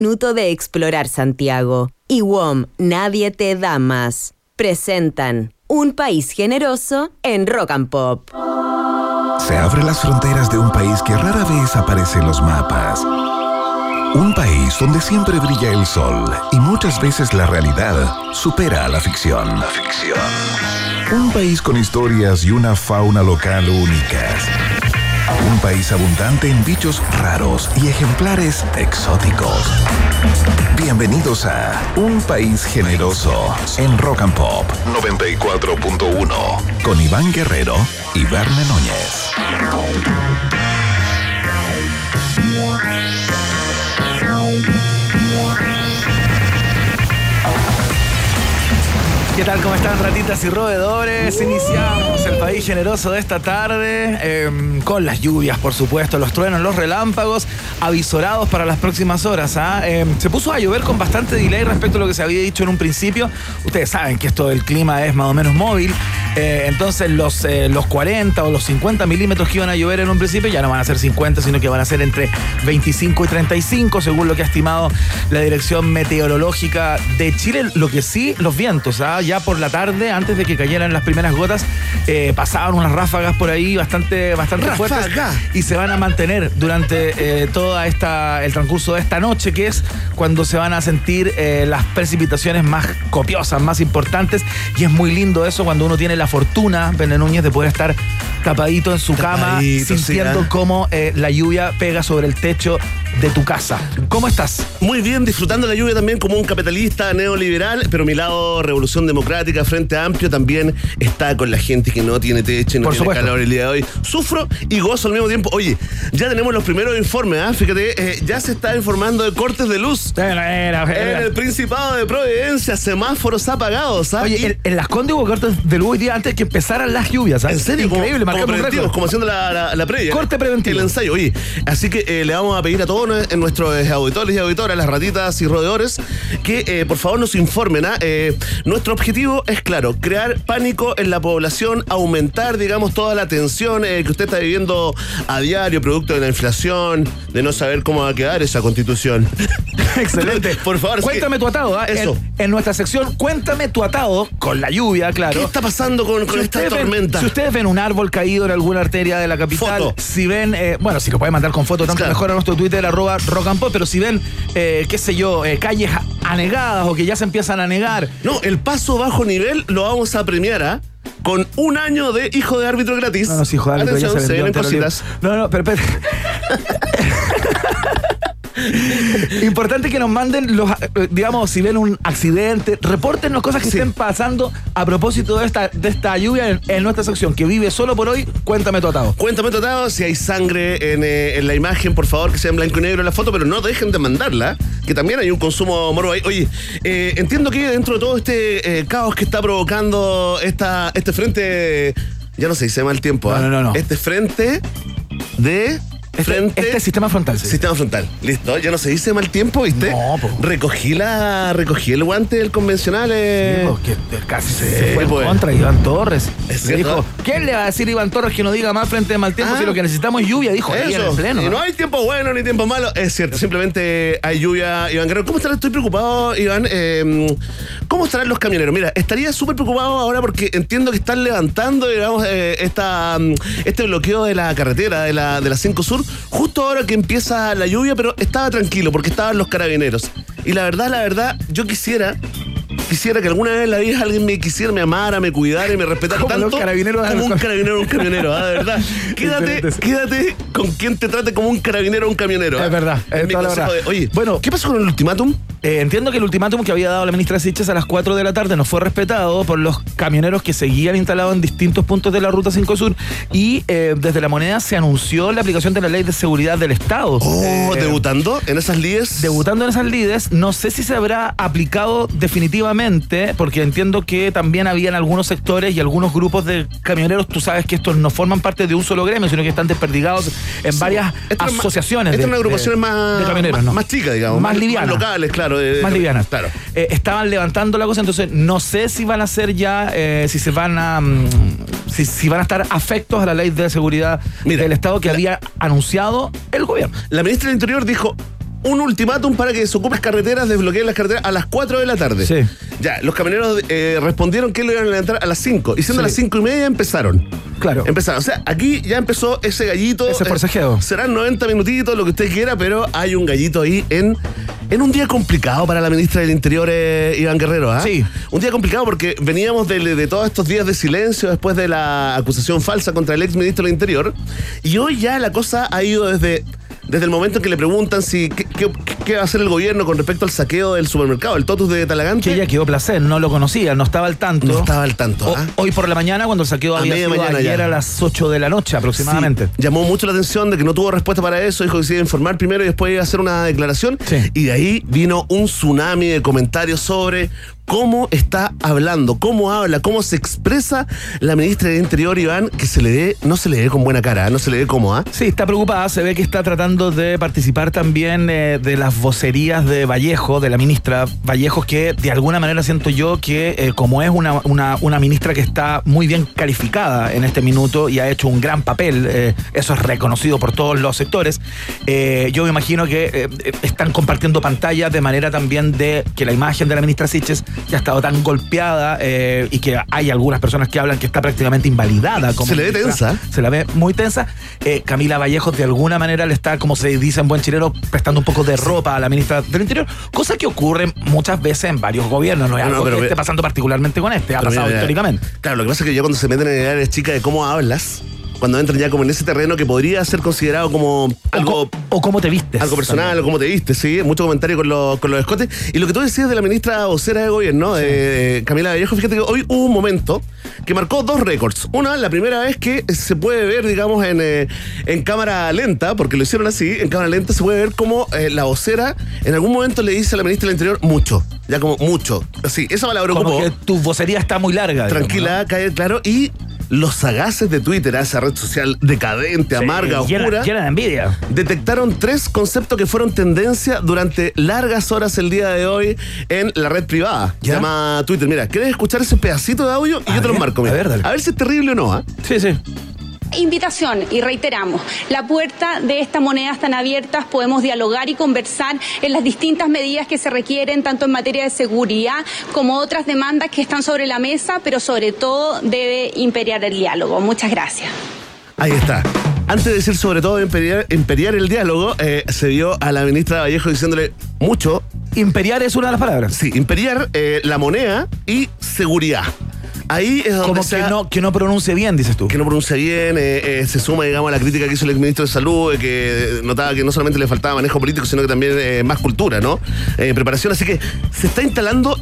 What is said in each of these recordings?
minuto de explorar Santiago. Y WOM Nadie Te Da Más presentan Un País Generoso en Rock and Pop. Se abren las fronteras de un país que rara vez aparece en los mapas. Un país donde siempre brilla el sol y muchas veces la realidad supera a la ficción. Un país con historias y una fauna local únicas. Un país abundante en bichos raros y ejemplares exóticos. Bienvenidos a Un País Generoso en Rock and Pop 94.1 con Iván Guerrero y Verne Núñez. ¿Qué tal? ¿Cómo están, ratitas y roedores? Iniciamos el País Generoso de esta tarde con las lluvias, por supuesto, los truenos, los relámpagos avisorados para las próximas horas. Se puso a llover con bastante delay respecto a lo que se había dicho en un principio. Ustedes saben que esto del clima es más o menos móvil. Entonces los 40 o los 50 milímetros que iban a llover en un principio ya no van a ser 50, sino que van a ser entre 25 y 35, según lo que ha estimado la Dirección Meteorológica de Chile. Lo que sí, los vientos, ya por la tarde, antes de que cayeran las primeras gotas, pasaban unas ráfagas por ahí bastante fuertes y se van a mantener durante el transcurso de esta noche, que es cuando se van a sentir las precipitaciones más copiosas, más importantes, y es muy lindo eso cuando uno tiene la fortuna, Verne Núñez, de poder estar tapadito en su cama, sintiendo cómo la lluvia pega sobre el techo de tu casa. ¿Cómo estás? Muy bien, disfrutando la lluvia también como un capitalista neoliberal, pero mi lado Revolución Democrática, Frente Amplio, también está con la gente que no tiene techo y no tiene calor el día de hoy. Sufro y gozo al mismo tiempo. Oye, ya tenemos los primeros informes, fíjate, ya se está informando de cortes de luz. En el Principado de Providencia, semáforos apagados. Oye, en Las Condes hubo cortes de luz hoy día antes que empezaran las lluvias. ¿En serio? Increíble, como preventivos, como haciendo la previa. Corte preventivo. El ensayo, oye. Así que le vamos a pedir a todos nuestros auditores y auditoras, las ratitas y roedores, que por favor nos informen. Nuestro objetivo es claro, crear pánico en la población, aumentar, digamos, toda la tensión que usted está viviendo a diario, producto de la inflación, de no saber cómo va a quedar esa constitución. Excelente. Por favor. Cuéntame tu atado, Eso. En nuestra sección, cuéntame tu atado, con la lluvia, claro. ¿Qué está pasando con esta tormenta? Si ustedes ven un árbol caído en alguna arteria de la capital, foto. Si ven, si lo pueden mandar con foto, tanto mejor a nuestro Twitter, @rockandpop, pero si ven, qué sé yo, calles anegadas o que ya se empiezan a anegar. No, el paso bajo nivel lo vamos a premiar, con un año de hijo de árbitro gratis. No, hijo de árbitro. Atención, ya se vienen cositas. No, pero importante que nos manden digamos, si ven un accidente, repórtenos cosas que estén pasando a propósito de esta lluvia en nuestra sección, que vive solo por hoy. Cuéntame tu atado. Cuéntame tu atado, si hay sangre en la imagen, por favor, que sea en blanco y negro en la foto, pero no dejen de mandarla, que también hay un consumo morbo ahí. Oye, entiendo que dentro de todo este caos que está provocando este frente, ya no se dice mal tiempo, No. Este frente de... Este sistema frontal. Sí. Sistema frontal. Listo, ya no se dice mal tiempo, ¿viste? No, po. Recogí el guante del convencional. Que casi se fue en contra Iván Torres. Le dijo, ¿quién le va a decir a Iván Torres que no diga más frente de mal tiempo si lo que necesitamos es lluvia? Dijo ahí en el pleno. Y no hay tiempo bueno ni tiempo malo. Es cierto, simplemente hay lluvia. Iván Guerrero, ¿cómo estará? Estoy preocupado, Iván. ¿Cómo estarán los camioneros? Mira, estaría súper preocupado ahora porque entiendo que están levantando, digamos, este bloqueo de la carretera de la 5 Sur, justo ahora que empieza la lluvia, pero estaba tranquilo porque estaban los carabineros. Y la verdad, yo quisiera que alguna vez en la vida alguien me amara, me cuidara y me respetara tanto como un carabinero, de verdad. Quédate con quien te trate como un carabinero o un camionero. Es verdad, es toda la verdad. Oye, bueno, ¿qué pasó con el ultimátum? Entiendo que el ultimátum que había dado la ministra Siches a las 4 de la tarde no fue respetado por los camioneros que seguían instalados en distintos puntos de la Ruta 5 Sur, y desde La Moneda se anunció la aplicación de la Ley de Seguridad del Estado. ¿Debutando en esas lides? Debutando en esas lides. No sé si se habrá aplicado definitivamente, porque entiendo que también habían algunos sectores y algunos grupos de camioneros, tú sabes que estos no forman parte de un solo gremio, sino que están desperdigados en varias asociaciones. Estas son agrupaciones más chicas, digamos. Más livianas. Más locales, claro. Más livianas. Claro. Estaban levantando la cosa, entonces no sé si van a ser ya, si van a estar afectos a la Ley de Seguridad del Estado que había anunciado el gobierno. La ministra del Interior dijo: un ultimátum para que desocupes carreteras, desbloqueen las carreteras a las 4 de la tarde. Sí. Ya, los camioneros respondieron que lo iban a levantar a las 5. Y siendo a las 5:30 empezaron. Claro. Empezaron. O sea, aquí ya empezó ese gallito. Ese forcejeo. Serán 90 minutitos, lo que usted quiera, pero hay un gallito ahí en un día complicado para la ministra del Interior, Iván Guerrero. Sí. Un día complicado porque veníamos de todos estos días de silencio después de la acusación falsa contra el ex ministro del Interior. Y hoy ya la cosa ha ido desde el momento en que le preguntan si qué va a hacer el gobierno con respecto al saqueo del supermercado, el Totus de Talagante. Que ella quedó placer, no lo conocía, no estaba al tanto. No estaba al tanto. Hoy por la mañana, cuando el saqueo había sido ayer ya. a las 8 de la noche aproximadamente. Sí, llamó mucho la atención de que no tuvo respuesta para eso, dijo que se iba a informar primero y después iba a hacer una declaración. Sí. Y de ahí vino un tsunami de comentarios sobre cómo está hablando, cómo habla, cómo se expresa la ministra del Interior, Iván, que no se le ve con buena cara, no se le ve cómoda. Sí, está preocupada, se ve que está tratando de participar también de las vocerías de Vallejo, de la ministra Vallejos, que de alguna manera siento yo que como es una ministra que está muy bien calificada en este minuto y ha hecho un gran papel, eso es reconocido por todos los sectores, yo me imagino que están compartiendo pantalla de manera también de que la imagen de la ministra Siches ya ha estado tan golpeada y que hay algunas personas que hablan que está prácticamente invalidada. Como se le ve tensa. Se la ve muy tensa. Camila Vallejos de alguna manera le está, como se dice en buen chileno, prestando un poco de ropa a la ministra del Interior, cosa que ocurre muchas veces en varios gobiernos, no es algo que esté pasando particularmente con este, ha pasado históricamente. Claro, lo que pasa es que ya cuando se meten en áreas chicas de cómo hablas, cuando entran ya como en ese terreno que podría ser considerado como algo... O cómo te vistes. Algo personal, también. O cómo te vistes, sí. Mucho comentario con los escotes. Y lo que tú decías de la ministra vocera de gobierno, Camila Vallejo, fíjate que hoy hubo un momento que marcó 2 récords. Una, la primera vez que se puede ver, digamos, en cámara lenta, porque lo hicieron así, en cámara lenta se puede ver como la vocera en algún momento le dice a la ministra del Interior mucho. Ya como mucho. Así, esa palabra ocupó. Como que tu vocería está muy larga. Tranquila, digamos, ¿no? Cae claro. Y los sagaces de Twitter, esa red social decadente, amarga, oscura, llena de envidia, detectaron 3 conceptos que fueron tendencia durante largas horas el día de hoy en la red privada. Se llama Twitter. Mira, ¿quieres escuchar ese pedacito de audio? Y yo te lo marco. Mira. A ver si es terrible o no. ¿Eh? Sí. Invitación, y reiteramos, la puerta de esta moneda están abiertas, podemos dialogar y conversar en las distintas medidas que se requieren, tanto en materia de seguridad como otras demandas que están sobre la mesa, pero sobre todo debe imperiar el diálogo. Muchas gracias. Ahí está. Antes de decir sobre todo imperiar el diálogo, se vio a la ministra Vallejo diciéndole mucho. Imperiar es una de las palabras. Sí, imperiar la moneda y seguridad. Ahí es donde como que no pronuncie bien, dices tú. Que no pronuncia bien, se suma, digamos, a la crítica que hizo el exministro de Salud, que notaba que no solamente le faltaba manejo político, sino que también más cultura, ¿no? Preparación, así que se está instalando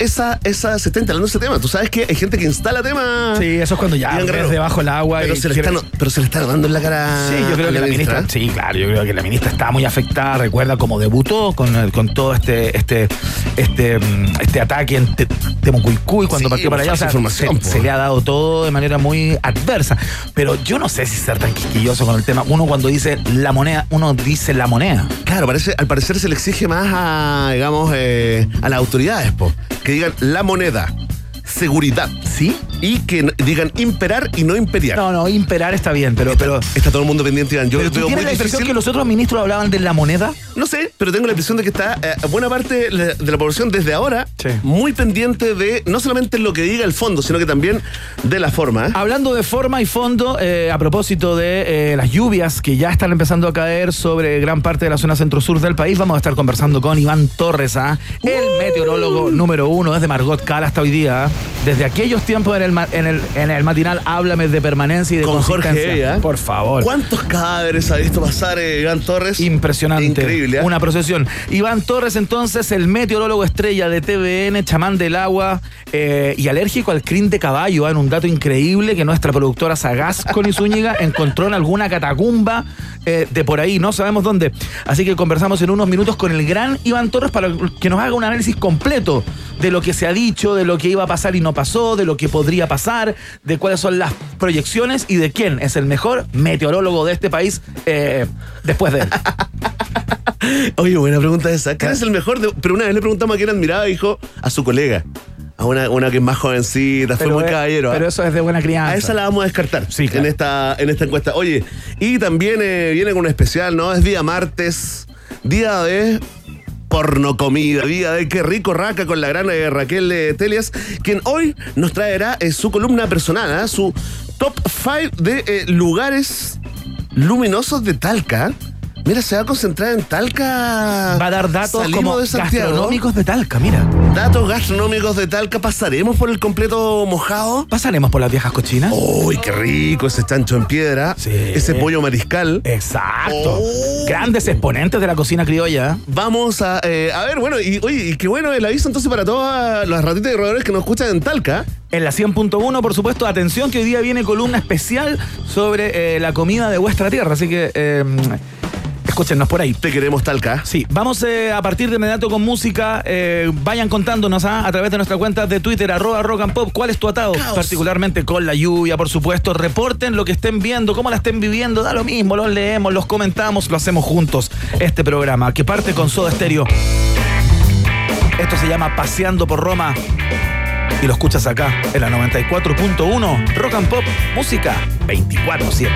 ese tema. Tú sabes que hay gente que instala temas. Sí, eso es cuando ya ves debajo el agua. Pero se le está dando en la cara. Sí, yo creo que la ministra. Sí, claro, yo creo que la ministra está muy afectada. Recuerda cómo debutó con todo este ataque en Temucuicui cuando partió para allá. O sea, se le ha dado todo de manera muy adversa. Pero yo no sé si ser tan quisquilloso con el tema. Uno cuando dice la moneda, uno dice la moneda. Claro, al parecer se le exige más a las autoridades, que digan la moneda. Seguridad. ¿Sí? Y que digan imperar y no imperiar. No, imperar está bien, pero está todo el mundo pendiente, Iván. ¿Pero tú tienes la impresión que los otros ministros hablaban de la moneda? No sé, pero tengo la impresión de que está buena parte de la población desde ahora muy pendiente de no solamente lo que diga el fondo, sino que también de la forma. Hablando de forma y fondo, a propósito de las lluvias que ya están empezando a caer sobre gran parte de la zona centro-sur del país, vamos a estar conversando con Iván Torres, el meteorólogo número 1 desde Margot Cal hasta hoy día. Desde aquellos tiempos en el matinal, háblame de permanencia y de con consistencia. Jorge, por favor. ¿Cuántos cadáveres ha visto pasar Iván Torres? Impresionante. Increíble. Una procesión. Iván Torres, entonces, el meteorólogo estrella de TVN, chamán del agua y alérgico al crin de caballo. En un dato increíble que nuestra productora sagaz, Connie Zúñiga, encontró en alguna catacumba de por ahí, no sabemos dónde. Así que conversamos en unos minutos con el gran Iván Torres para que nos haga un análisis completo de lo que se ha dicho, de lo que iba a pasar y no pasó, de lo que podría pasar, de cuáles son las proyecciones y de quién es el mejor meteorólogo de este país después de él. Oye, buena pregunta esa. ¿Quién es el mejor? Pero una vez le preguntamos a quién admiraba y dijo a su colega. A una que es más jovencita, fue muy caballero. Pero eso es de buena crianza. A esa la vamos a descartar, sí, claro, en esta encuesta. Oye, y también viene con un especial, ¿no? Es día martes, día de porno comida, vida de Qué Rico Raca con la gran Raquel Telias, quien hoy nos traerá su columna personal, su top 5 de lugares luminosos de Talca. Mira, se va a concentrar en Talca. Va a dar datos como de gastronómicos de Talca, mira. Datos gastronómicos de Talca. ¿Pasaremos por el completo mojado? ¿Pasaremos por las viejas cochinas? ¡Uy, qué rico ese chancho en piedra! Sí. Ese pollo mariscal. Exacto. Oh. Grandes exponentes de la cocina criolla. Vamos a ver, bueno, y qué bueno el aviso entonces para todas las ratitas y roedores que nos escuchan en Talca. En la 100.1, por supuesto, atención que hoy día viene columna especial sobre la comida de vuestra tierra, así que escúchenos por ahí. Te queremos, Talca. Sí, vamos a partir de inmediato con música. Vayan contándonos a través de nuestra cuenta de Twitter, @rockandpop, cuál es tu atado, particularmente con la lluvia, por supuesto. Reporten lo que estén viendo, cómo la estén viviendo, da lo mismo, los leemos, los comentamos, lo hacemos juntos. Este programa que parte con Soda Stereo. Esto se llama Paseando por Roma y lo escuchas acá en la 94.1 Rock and Pop, música 24/7.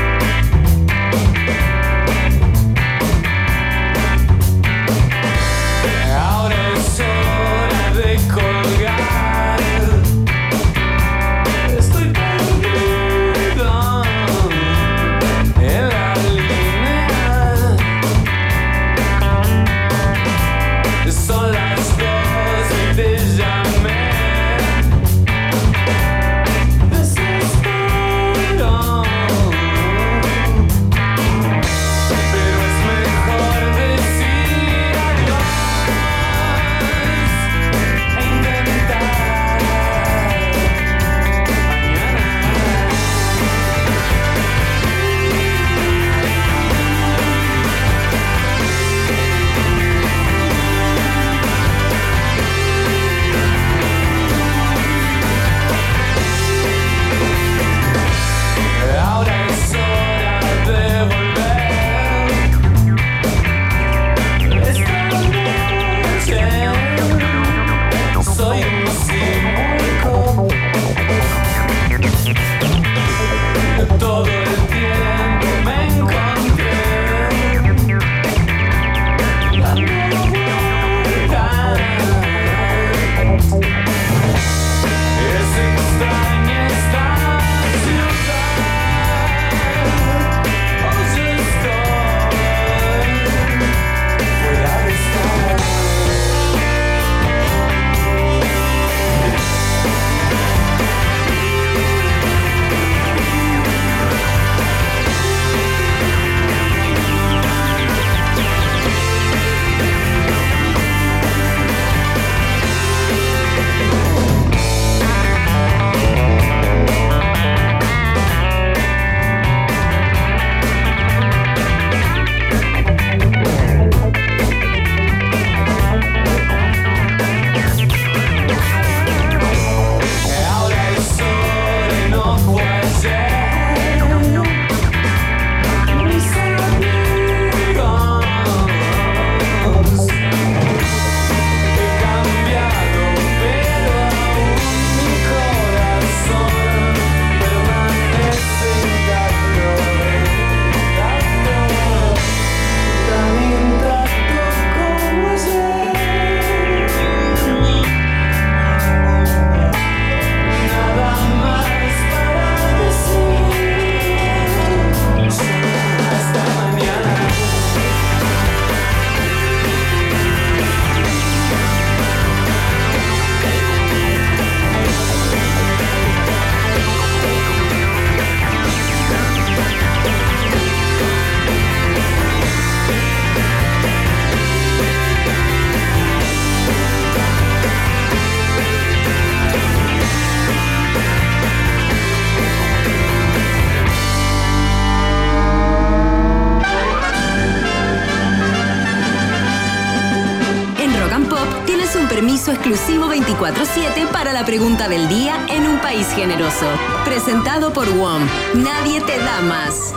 Permiso exclusivo 24/7 para la pregunta del día en un país generoso. Presentado por WOM. Nadie te da más.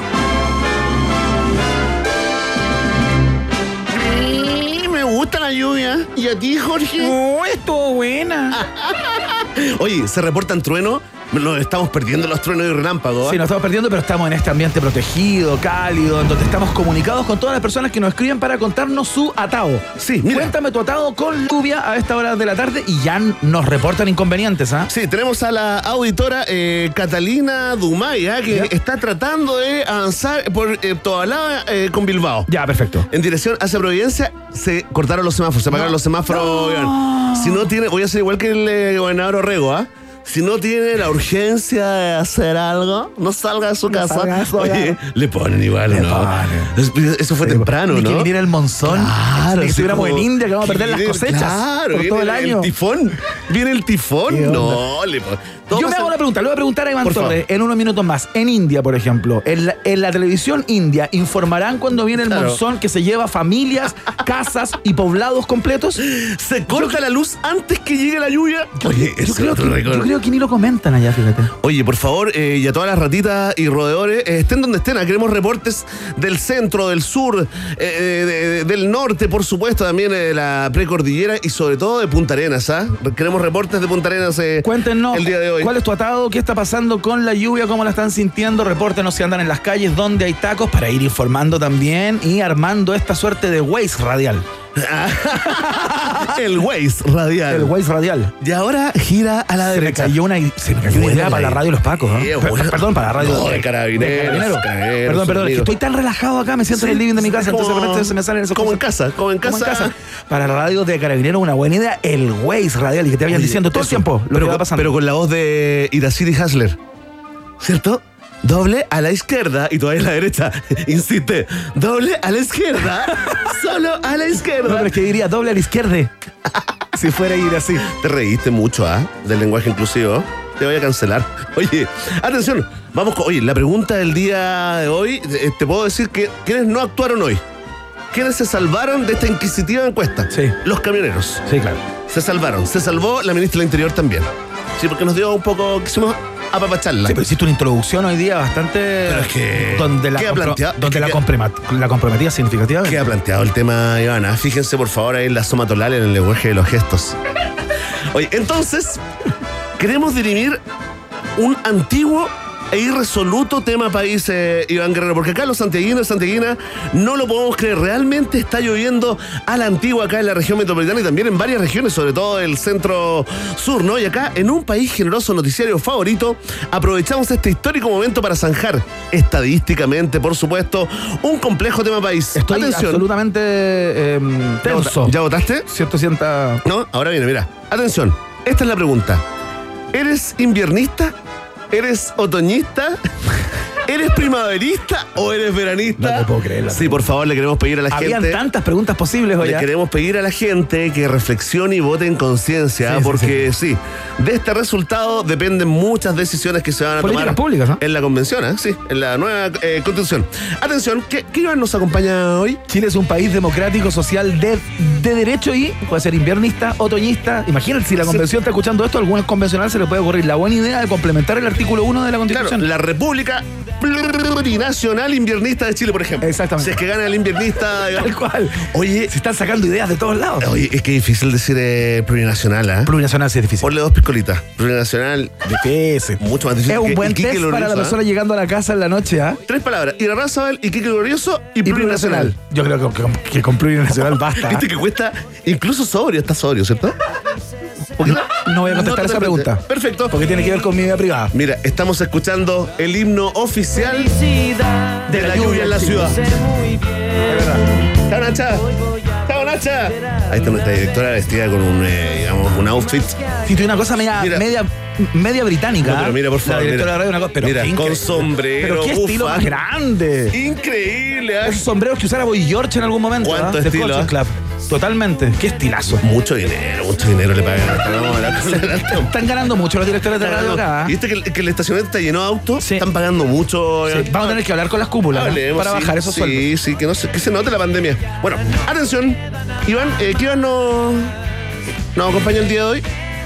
Me gusta la lluvia. ¿Y a ti, Jorge? ¡Oh, estuvo buena! Oye, se reportan truenos nos estamos perdiendo los truenos y relámpagos. Sí, nos estamos perdiendo, pero estamos en este ambiente protegido, cálido, en donde estamos comunicados con todas las personas que nos escriben para contarnos su atado. Sí, mira. Cuéntame tu atado con lluvia a esta hora de la tarde y ya nos reportan inconvenientes, ¿ah? Sí, tenemos a la auditora Catalina Dumay, que está tratando de avanzar por Tobalaba con Bilbao. Ya, perfecto. En dirección hacia Providencia se cortaron los semáforos, se apagaron los semáforos. Iván. Si no tiene, voy a hacer igual que el gobernador Orrego, ¿ah? Si no tiene la urgencia de hacer algo, no salga de su casa. Oye, le ponen igual, ¿no? Eso fue temprano, Ni ¿no? que viniera el monzón. Claro. Ni que estuviéramos en India, que vamos a perder las cosechas. Claro, por todo el año. El tifón. Viene el tifón. No, le ponen. Yo me hago una pregunta, le voy a preguntar a Iván Por Torres favor. en unos minutos más. En India, por ejemplo, en la televisión india, ¿informarán cuando viene el monzón que se lleva familias, casas y poblados completos? Se corta la luz antes que llegue la lluvia. Oye, Yo creo que ni lo comentan allá, fíjate. Oye, por favor, y a todas las ratitas y roedores, estén donde estén. Queremos reportes del centro, del sur, del norte, por supuesto, también de la precordillera y sobre todo de Punta Arenas, ¿ah? Queremos reportes de Punta Arenas Cuéntenos, el día de hoy. ¿cuál es tu atado? ¿Qué está pasando con la lluvia? ¿Cómo la están sintiendo? Repórtenos si andan en las calles, dónde hay tacos, para ir informando también y armando esta suerte de Waze radial. El Waze radial. El Waze radial. Y ahora gira a la Se me derecha. cayó una idea para la radio Los Pacos, ¿no? Perdón, para la radio. No, de Carabineros. Perdón, es que estoy tan relajado acá, me siento en el living de mi casa, entonces de repente se me salen esos Como cosas. como en casa. Para la radio de Carabineros, una buena idea, el Waze radial, y que te vayan diciendo todo el tiempo lo que va pasando. Pero con la voz de Iracidi Hasler, ¿cierto? Doble a la izquierda y todavía a la derecha. Insiste, doble a la izquierda, solo a la izquierda. No, pero es que diría doble a la izquierda. Si fuera a ir así. Te reíste mucho, del lenguaje inclusivo. Te voy a cancelar. Oye, atención, vamos con... Oye, la pregunta del día de hoy, te puedo decir que ¿quiénes no actuaron hoy? ¿Quiénes se salvaron de esta inquisitiva encuesta? Sí. Los camioneros. Sí, claro. Se salvaron. Se salvó la ministra del Interior también. Sí, porque nos dio un poco... Quisimos apapacharla. Sí, pero hiciste una introducción hoy día bastante... Pero es que... Donde la, ¿qué ha planteado? donde la comprometía significativamente. ¿Qué ha planteado el tema, Ivana? Fíjense, por favor, ahí en la somatolal, en el lenguaje de los gestos. Oye, entonces, queremos dirimir un antiguo e irresoluto tema país, Iván Guerrero, porque acá los santiaguinos y santiaguinas no lo podemos creer. Realmente está lloviendo a la antigua acá en la región metropolitana y también en varias regiones, sobre todo el centro sur, ¿no? Y acá, en un país generoso, noticiario favorito, aprovechamos este histórico momento para zanjar, estadísticamente, por supuesto, un complejo tema país. Estoy absolutamente tenso. ¿Ya votaste? Sienta... No, ahora viene, mira. Atención, esta es la pregunta. ¿Eres inviernista? ¿Eres otoñista? ¿Eres primaverista o eres veranista? No te puedo creer. Sí, por favor, le queremos pedir a la Habían gente... tantas preguntas posibles hoy. Le queremos pedir a la gente que reflexione y vote en conciencia, Sí, porque sí, de este resultado dependen muchas decisiones que se van a Políticas tomar públicas, ¿no? en la convención, sí, en la nueva constitución. Atención, ¿qué Iván nos acompaña hoy? Chile es un país democrático, social, de derecho y puede ser inviernista, otoñista. Imagínate, si la convención está escuchando esto, a algún convencional se le puede ocurrir la buena idea de complementar el artículo 1 de la Claro, Constitución. la República Plurinacional Inviernista de Chile, por ejemplo. Exactamente. Si es que gana el inviernista... Tal cual. Oye, Se están sacando ideas de todos lados. oye, es que es difícil decir plurinacional, ¿ah? Plurinacional sí es difícil. Ponle 2 piscolitas. Plurinacional, Difícil. mucho más difícil. Es un que buen Iquique test para Glorioso, la persona llegando a la casa en la noche, ¿ah? 3 palabras. Irarrázaval, Iquique Glorioso y plurinacional. Yo creo que con plurinacional basta. Viste que cuesta incluso sobrio, está sobrio, ¿cierto? No voy a contestar esa pregunta. Perfecto. Porque tiene que ver con mi vida privada. Mira, estamos escuchando el himno oficial de la lluvia en la ciudad. ¡Chao, Nacha! ¡Chao, Nacha! Ahí está nuestra directora vestida con un outfit. Si tuve una cosa media británica. No, pero mira, por favor, La directora de mira. radio, una cosa. Pero Mira, qué con increíble. sombrero, Pero qué estilo bufa. más grande. Increíble, ¿eh? Esos sombreros que usara Boy George en algún momento. ¿Cuánto ¿ah? estilo, De Culture Club. Totalmente. Qué estilazo. Mucho dinero le pagan. Están ganando mucho los directores de radio acá. ¿ah? ¿Viste que el estacionamiento está lleno de autos? Sí. Están pagando mucho. Sí, vamos a tener que hablar con las cúpulas, ¿no? Hablemos, Para sí, bajar esos sueldos. Sí, que se note la pandemia. Bueno, atención. Iván, ¿qué Iván nos acompaña el día de hoy?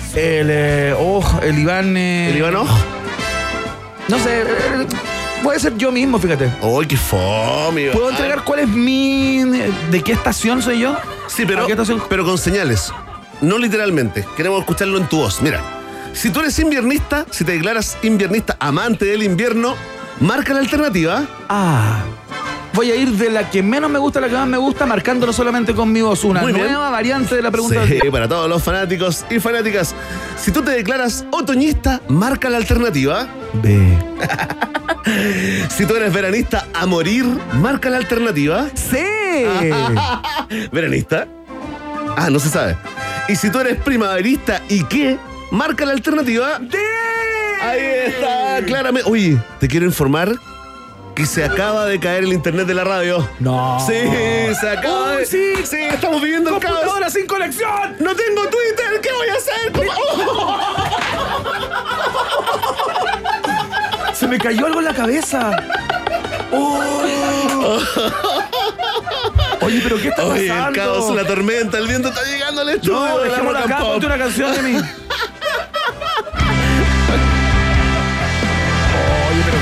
El Iván... ¿El Iván Oj? No sé, puede ser yo mismo, fíjate. ¡Ay, qué fome! Iván! ¿Puedo entregar cuál es de qué estación soy yo? Sí, pero ¿A qué estación? con señales. No literalmente. Queremos escucharlo en tu voz. Mira, Si tú eres inviernista, si te declaras inviernista, amante del invierno, marca la alternativa. Voy a ir de la que menos me gusta a la que más me gusta, marcándolo solamente con mi voz. Una Muy bien. nueva variante de la pregunta. Sí, para todos los fanáticos y fanáticas. Si tú te declaras otoñista, marca la alternativa. B. Si tú eres veranista a morir, marca la alternativa. C. ¿Veranista? No se sabe. Y si tú eres primaverista y qué, marca la alternativa. D. Ahí está, claramente. Oye, te quiero informar que se acaba de caer el internet de la radio. No. Sí, se acaba de... Sí, estamos viviendo el caos. ¡Computadora sin conexión! ¡No tengo Twitter! ¿Qué voy a hacer? Se me cayó algo en la cabeza. Oye, pero ¿qué está pasando? Oye, el caos, la tormenta, el viento está llegando al estudio. No, de la dejémoslo Rock and acá, Pop. ponte una canción de mí. Oye, pero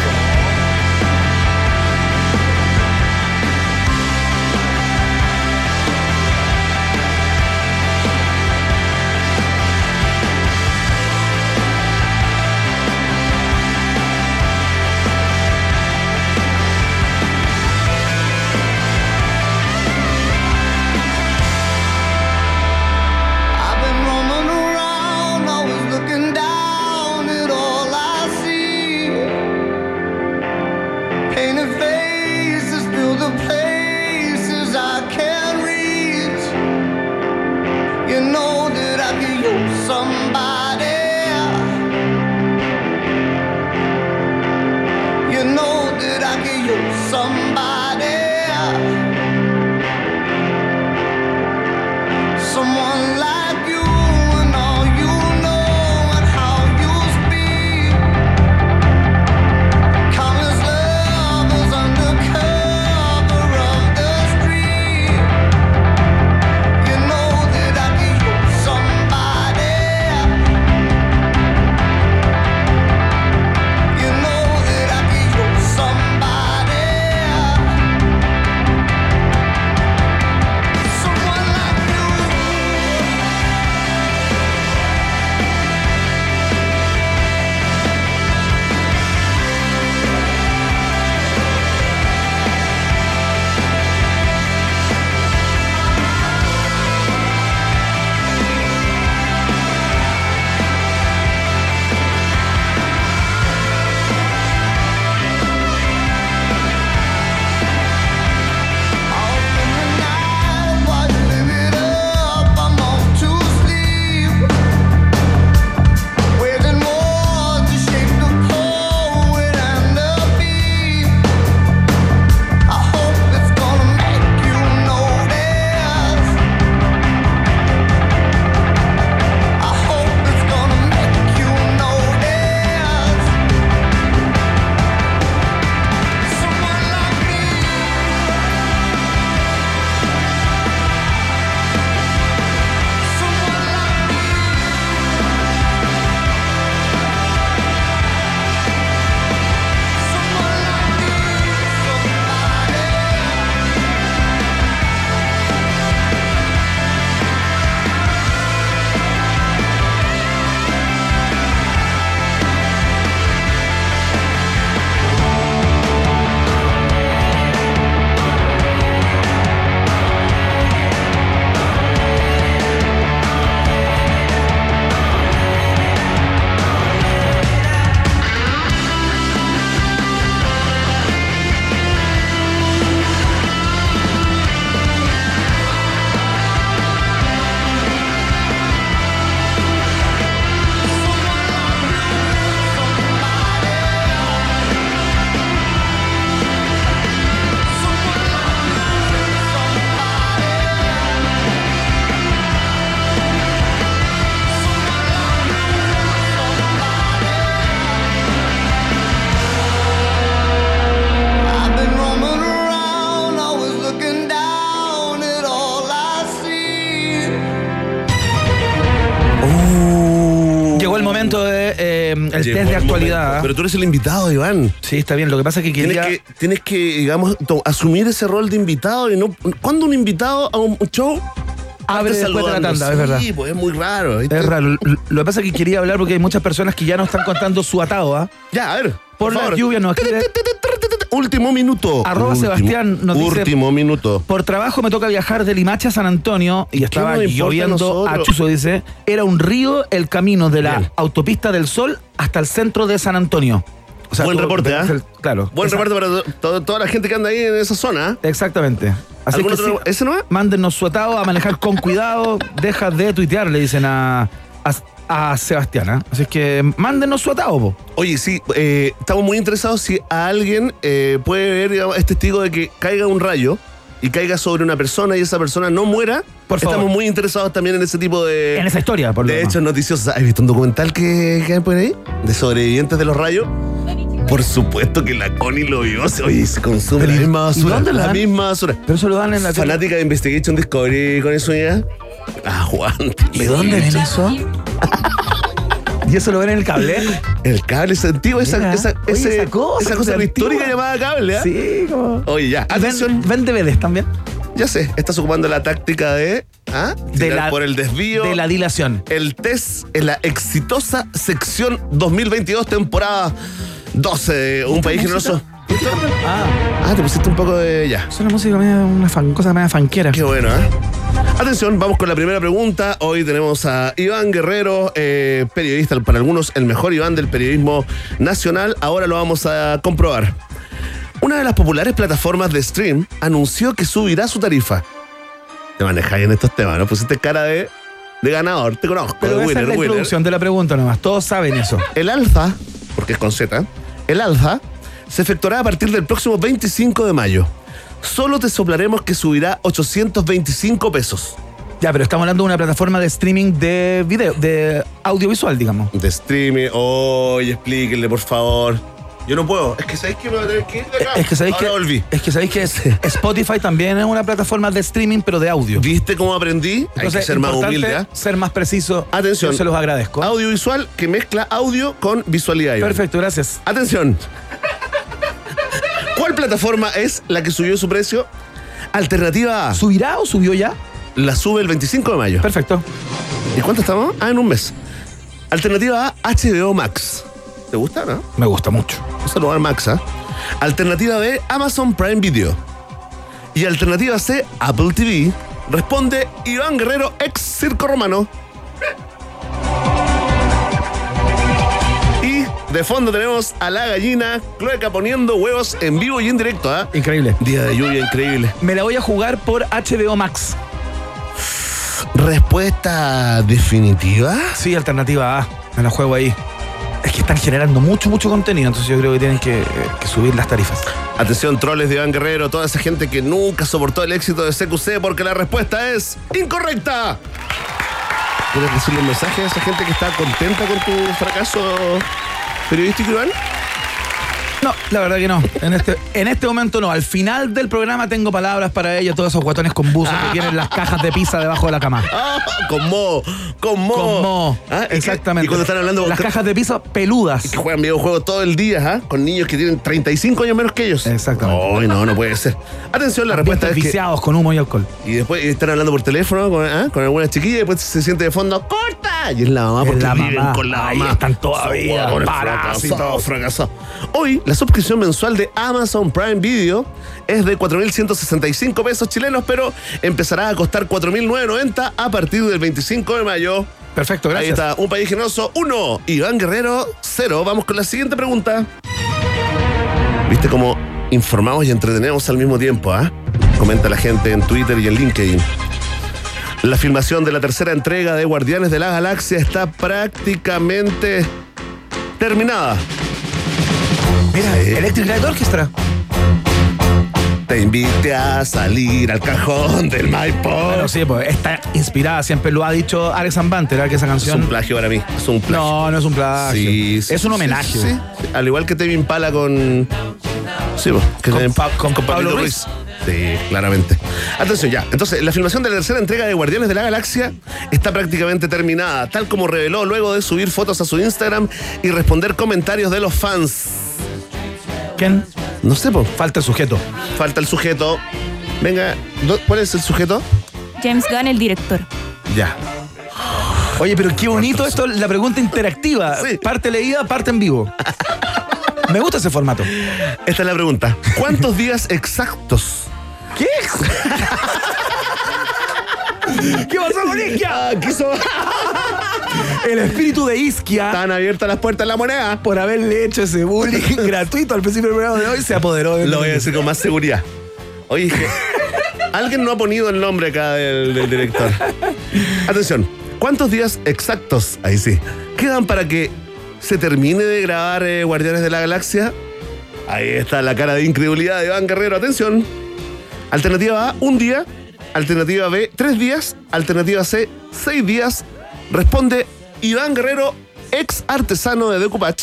el test de actualidad. Pero tú eres el invitado, Iván. Sí, está bien. Lo que pasa es que quería... Tienes que, digamos, asumir ese rol de invitado y no... ¿Cuándo un invitado a un show abre después de la tanda, es verdad. Sí, pues es muy raro. ¿viste? Es raro. Lo que pasa es que quería hablar porque hay muchas personas que ya nos están contando su atado, ¿ah? Ya, a ver. Por la favor. lluvia nos escribe. Último minuto. Arroba Último- Sebastián nos dice: Último minuto. Por trabajo me toca viajar de Limache a San Antonio y estaba nos importa a lloviendo a nosotros? chuzo, dice. Era un río el camino de la Bien. autopista del Sol hasta el centro de San Antonio. O sea, Buen tú- reporte, ¿ah? Claro. Buen Esa- reporte para toda la gente que anda ahí en esa zona. Exactamente. Así ¿Algún que otro? sí, ¿Ese no es? mándennos su atado a manejar con cuidado. Deja de tuitear, le dicen a Sebastián. ¿eh? Así que mándennos su atado, po. Oye, sí, estamos muy interesados si a alguien puede ver, digamos, es testigo de que caiga un rayo y caiga sobre una persona y esa persona no muera. Por favor. Estamos muy interesados también en ese tipo de... En esa historia, por lo de demás. hechos noticiosos. ¿Has visto un documental que hay por ahí? De sobrevivientes de los rayos. Por supuesto que la Connie lo vio. Oye, se consume la misma basura. ¿y dónde la la dan? misma basura. Pero eso lo dan en la tele. Fanática de Investigation Discovery con eso ya. Ah, Juan. ¿De dónde viene eso? ¿Y eso lo ven en el cable? El cable es antiguo, esa Mira. Oye, esa cosa cosa antigua. histórica llamada cable, ¿ah? Sí, como... Oye, ya, atención. ¿Ven DVDs también? Ya sé, estás ocupando la táctica de tirar por el desvío. De la dilación. El test en la exitosa sección 2022, temporada 12 de Un País Generoso. Ah, Te pusiste un poco de... Ya. es una música media, cosa media fanquera. Qué bueno, ¿eh? Atención, vamos con la primera pregunta. Hoy tenemos a Iván Guerrero, periodista, para algunos el mejor Iván del periodismo nacional. Ahora lo vamos a comprobar. Una de las populares plataformas de stream anunció que subirá su tarifa. Te manejáis en estos temas, ¿no? Pusiste cara de ganador, te conozco. Pero de esa es la introducción de la pregunta nomás. Todos saben eso. El alza, porque es con Z, el alza se efectuará a partir del próximo 25 de mayo. Solo te soplaremos que subirá 825 pesos. Ya, pero estamos hablando de una plataforma de streaming de video, de audiovisual, digamos. De streaming. Oye, explíquenle, por favor. Yo no puedo. Es que sabéis que me voy a tener que ir de acá. Es que sabéis Ahora que volví. es que sabéis que Spotify también es una plataforma de streaming, pero de audio. ¿Viste cómo aprendí? Hay que Entonces, ser más importante humilde, ¿ah? ser más preciso. Atención. Yo se los agradezco. Audiovisual que mezcla audio con visualidad. Iván. Perfecto, gracias. Atención. ¿Cuál plataforma es la que subió su precio? Alternativa A. ¿Subirá o subió ya? La sube el 25 de mayo. Perfecto. ¿Y cuánto estamos? En un mes. Alternativa A, HBO Max. ¿Te gusta, no? Me gusta mucho. Un saludo al Max, ¿ah? Alternativa B, Amazon Prime Video. Y alternativa C, Apple TV. Responde Iván Guerrero, ex Circo Romano. Y de fondo tenemos a la gallina Cloeca poniendo huevos en vivo y en directo, ¿ah? Increíble. Día de lluvia increíble. Me la voy a jugar por HBO Max. ¿Respuesta definitiva? Sí, alternativa A. Me la juego ahí. Es que están generando mucho contenido, entonces yo creo que tienen que subir las tarifas. Atención, troles de Iván Guerrero, toda esa gente que nunca soportó el éxito de CQC porque la respuesta es incorrecta. ¿Quieres decirle un mensaje a esa gente que está contenta con tu fracaso periodístico, Iván? No, la verdad que no. En este momento no. Al final del programa tengo palabras para ellos, todos esos guatones con buzos que tienen las cajas de pizza debajo de la cama. Con mo. Con mo. Exactamente. Y cuando están hablando las cajas de pizza peludas. que juegan videojuegos todo el día, con niños que tienen 35 años menos que ellos. Exactamente. Ay, no puede ser. Atención, la respuesta es que... viciados con humo y alcohol. Y después están hablando por teléfono con alguna chiquilla y después se siente de fondo, ¡corta! Y es la mamá, Es porque la viven mamá. con la Ahí mamá. están todavía, Son huevones parásitos. fracasados. Hoy, la suscripción mensual de Amazon Prime Video es de 4.165 pesos chilenos, pero empezará a costar 4.990 a partir del 25 de mayo. Perfecto, Ahí gracias. está, Un País Generoso 1, Iván Guerrero 0. Vamos con la siguiente pregunta. ¿Viste cómo informamos y entretenemos al mismo tiempo, ah? Comenta la gente en Twitter y en LinkedIn. La filmación de la tercera entrega de Guardianes de la Galaxia está prácticamente terminada. Mira, Electric Light Orchestra. Te invite a salir al cajón del Maipo. Bueno, sí, pues está inspirada, siempre lo ha dicho Alex Banter, que esa Es canción... un plagio para mí. Es un plagio. No es un plagio. Sí, sí, es un sí, homenaje. sí. Al igual que Tevin Impala con... Sí, que Con con Pablo Pablito Ruiz. Sí, claramente. Atención ya. Entonces, la filmación de la tercera entrega de Guardianes de la Galaxia está prácticamente terminada, tal como reveló luego de subir fotos a su Instagram y responder comentarios de los fans. ¿Quién? No sé, po. Falta el sujeto. Falta el sujeto. Venga, ¿cuál es el sujeto? James Gunn, el director. Ya. Oye, pero qué bonito esto, la pregunta interactiva. Sí. Parte leída, parte en vivo. Me gusta ese formato. Esta es la pregunta. ¿Cuántos días exactos? ¿Qué? ¿Qué pasó con Isquia? Quiso. El espíritu de Isquia, Están abiertas las puertas de la moneda. por haberle hecho ese bullying gratuito al principio del programa de hoy, se apoderó de Lo voy a decir con más seguridad. Oye, es que alguien no ha ponido el nombre acá del director. Atención. ¿Cuántos días exactos, ahí sí, quedan para que se termine de grabar Guardianes de la Galaxia? Ahí está la cara de incredulidad de Iván Guerrero. Atención. Alternativa A, 1 día. Alternativa B, 3 días. Alternativa C, 6 días. Responde Iván Guerrero, ex artesano de Decupach.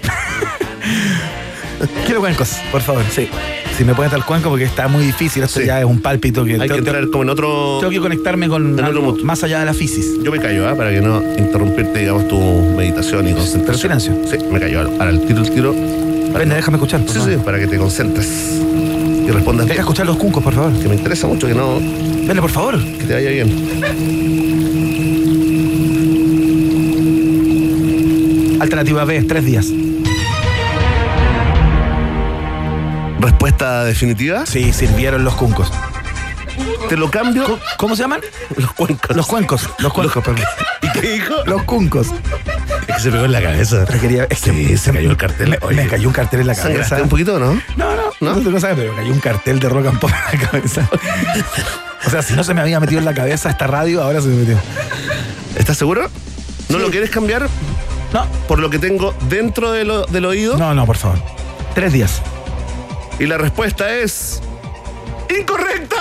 Quiero cuencos, por favor, sí. Si me pueden dar cuenco porque está muy difícil, esto Sí. ya es un pálpito que Hay que entrar como en otro... tengo que conectarme con en algo otro mood. más allá de la fisis. Yo me callo, para que no interrumpirte, digamos, tu meditación y concentración. silencio. Sí, me callo. Ahora el tiro. Venga, déjame escuchar. por Sí, favor. sí, para que te concentres y respondas Deja bien. escuchar los cuncos, por favor. Que me interesa mucho que no, Venga, por favor. que te vaya bien. Alternativa B, 3 días. Respuesta definitiva. Sí, sirvieron los cuncos. Te lo cambio. ¿Cómo se llaman? Los cuencos. Los cuencos. Los cuencos, perdón. ¿Y qué dijo? Los cuncos. Es que se pegó en la cabeza. Pero quería, es que Sí, se cayó el cartel. Oye, Me cayó un cartel en la ¿sangraste cabeza. un poquito, no? No tú no sabes, pero me cayó un cartel de Rock and Pop en la cabeza. O sea, si no se me había metido en la cabeza esta radio, ahora se me metió. ¿Estás seguro? ¿No Sí. lo quieres cambiar No, por lo que tengo dentro del oído? no, por favor. 3 días. Y la respuesta es... ¡incorrecta!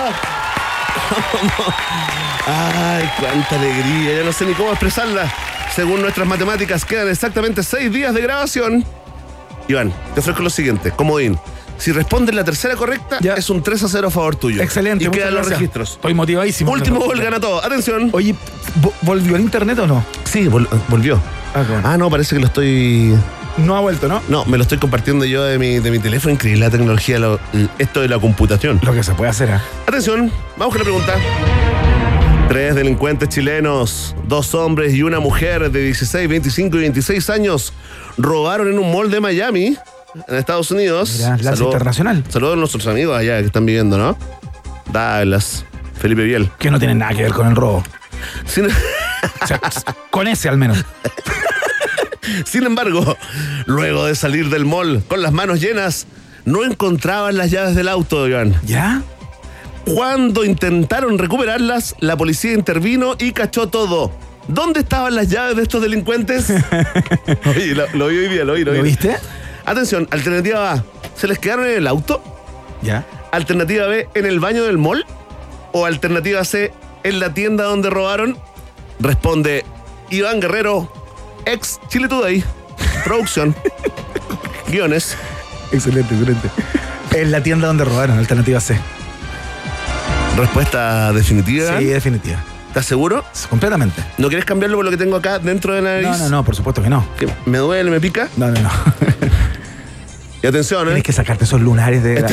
¡Ay, cuánta alegría! Ya no sé ni cómo expresarla. Según nuestras matemáticas, quedan exactamente 6 días de grabación. Iván, te ofrezco lo siguiente, comodín. Si respondes la tercera correcta, Ya. es un 3-0 a favor tuyo. Excelente. Y muchas quedan los gracias. registros. Estoy motivadísimo. Último gol gana todo. Atención. Oye, ¿volvió el internet o no? Sí, volvió. Ah, qué bueno. Ah, no, parece que lo estoy... No ha vuelto, ¿no? No, me lo estoy compartiendo yo de mi teléfono. Increíble la tecnología, esto de la computación. Lo que se puede hacer, ¿eh? Atención, vamos con la pregunta. 3 delincuentes chilenos, 2 hombres y una mujer de 16, 25 y 26 años robaron en un mall de Miami, en Estados Unidos. Mirá, Lance Internacional. Saludos a nuestros amigos allá que están viviendo, ¿no? Dallas, Felipe Biel. Que no tiene nada que ver con el robo. Sin, O sea, con ese al menos. sin embargo, luego de salir del mall con las manos llenas, no encontraban las llaves del auto, Iván. ¿Ya? Cuando intentaron recuperarlas, la policía intervino y cachó todo. ¿Dónde estaban las llaves de estos delincuentes? Oye, lo vi hoy día, lo vi. ¿Lo viste? Atención, alternativa A, ¿se les quedaron en el auto? ¿Ya? Alternativa B, ¿en el baño del mall? O alternativa C, ¿en la tienda donde robaron? Responde Iván Guerrero, ex Chile Today, producción, guiones. Excelente. En la tienda donde robaron, alternativa C. Respuesta definitiva. Sí, definitiva. ¿Estás seguro? Completamente. ¿No quieres cambiarlo por lo que tengo acá dentro de la nariz? No, por supuesto que no. Que me duele, me pica. No. Y atención, Tienes que sacarte esos lunares de